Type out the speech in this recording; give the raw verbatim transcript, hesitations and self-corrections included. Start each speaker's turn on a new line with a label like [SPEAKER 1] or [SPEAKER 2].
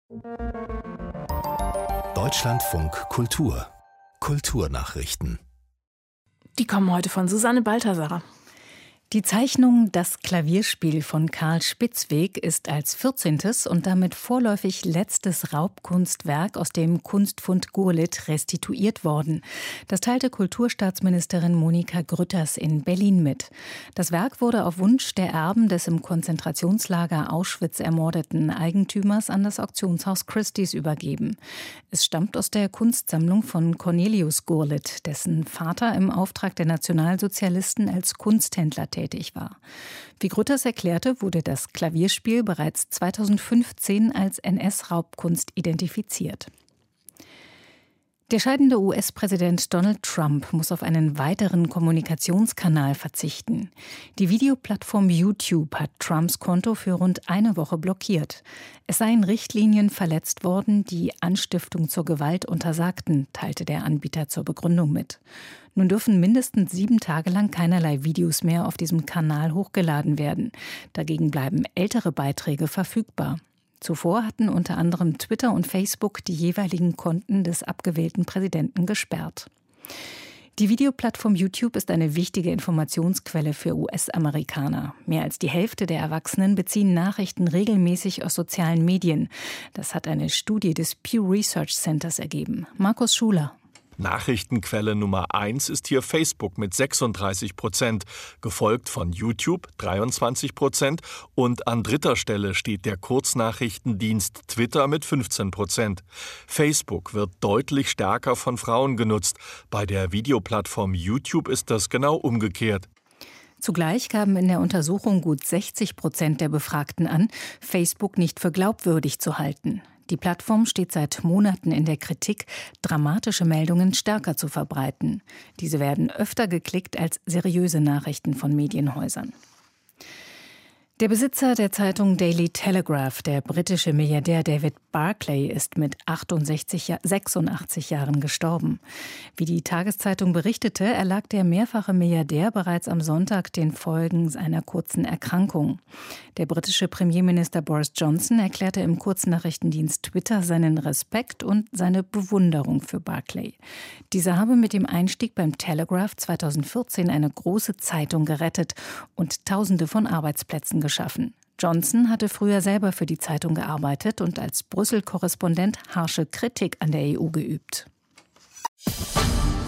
[SPEAKER 1] Deutschlandfunk Kultur. Kulturnachrichten.
[SPEAKER 2] Die kommen heute von Susanne Balthasar.
[SPEAKER 3] Die Zeichnung Das Klavierspiel von Karl Spitzweg ist als vierzehntes und damit vorläufig letztes Raubkunstwerk aus dem Kunstfund Gurlitt restituiert worden. Das teilte Kulturstaatsministerin Monika Grütters in Berlin mit. Das Werk wurde auf Wunsch der Erben des im Konzentrationslager Auschwitz ermordeten Eigentümers an das Auktionshaus Christie's übergeben. Es stammt aus der Kunstsammlung von Cornelius Gurlitt, dessen Vater im Auftrag der Nationalsozialisten als Kunsthändler tätig war. Wie Grütters erklärte, wurde das Klavierspiel bereits zweitausendfünfzehn als N S-Raubkunst identifiziert. Der scheidende U S-Präsident Donald Trump muss auf einen weiteren Kommunikationskanal verzichten. Die Videoplattform YouTube hat Trumps Konto für rund eine Woche blockiert. Es seien Richtlinien verletzt worden, die Anstiftung zur Gewalt untersagten, teilte der Anbieter zur Begründung mit. Nun dürfen mindestens sieben Tage lang keinerlei Videos mehr auf diesem Kanal hochgeladen werden. Dagegen bleiben ältere Beiträge verfügbar. Zuvor hatten unter anderem Twitter und Facebook die jeweiligen Konten des abgewählten Präsidenten gesperrt. Die Videoplattform YouTube ist eine wichtige Informationsquelle für U S-Amerikaner. Mehr als die Hälfte der Erwachsenen beziehen Nachrichten regelmäßig aus sozialen Medien. Das hat eine Studie des Pew Research Centers ergeben. Markus Schuler.
[SPEAKER 4] Nachrichtenquelle Nummer eins ist hier Facebook mit sechsunddreißig Prozent, gefolgt von YouTube dreiundzwanzig Prozent und an dritter Stelle steht der Kurznachrichtendienst Twitter mit fünfzehn Prozent. Facebook wird deutlich stärker von Frauen genutzt. Bei der Videoplattform YouTube ist das genau umgekehrt.
[SPEAKER 3] Zugleich gaben in der Untersuchung gut sechzig Prozent der Befragten an, Facebook nicht für glaubwürdig zu halten. Die Plattform steht seit Monaten in der Kritik, dramatische Meldungen stärker zu verbreiten. Diese werden öfter geklickt als seriöse Nachrichten von Medienhäusern. Der Besitzer der Zeitung Daily Telegraph, der britische Milliardär David Barclay, ist mit achtundsechzig, sechsundachtzig Jahren gestorben. Wie die Tageszeitung berichtete, erlag der mehrfache Milliardär bereits am Sonntag den Folgen einer kurzen Erkrankung. Der britische Premierminister Boris Johnson erklärte im Kurznachrichtendienst Twitter seinen Respekt und seine Bewunderung für Barclay. Dieser habe mit dem Einstieg beim Telegraph zweitausendvierzehn eine große Zeitung gerettet und Tausende von Arbeitsplätzen geschaffen. Johnson hatte früher selber für die Zeitung gearbeitet und als Brüssel-Korrespondent harsche Kritik an der E U geübt.